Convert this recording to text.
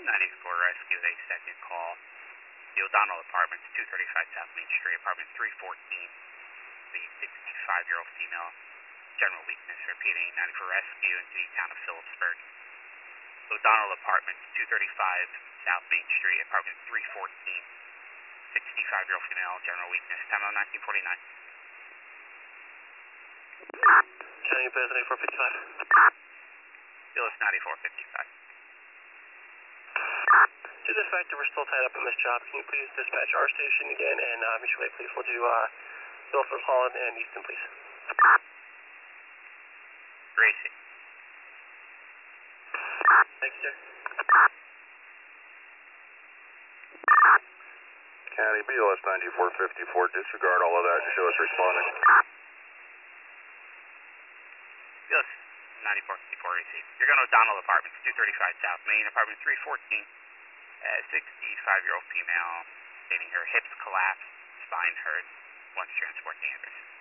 94 Rescue, a second call. The O'Donnell Apartments, 235 South Main Street, apartment 314. The 65-year-old female, general weakness, repeating 94 Rescue into the town of Phillipsburg. O'Donnell Apartments, 235 South Main Street, apartment 314. 65-year-old female, general weakness, time on 1949. County Pass 9455. Phyllis 9455. To this fact that we're still tied up on this job, can you please dispatch our station again, and Mr. Way, please, we'll do Milford, Holland, and Easton, please. Gracie. Thanks, sir. County BLS 9454, disregard all of that and show us responding. BLS 9454 received. You're going to O'Donnell Apartments, 235 South Main, apartment 314. 65-year-old female, stating her hips collapsed, spine hurt, wants transport to Anderson.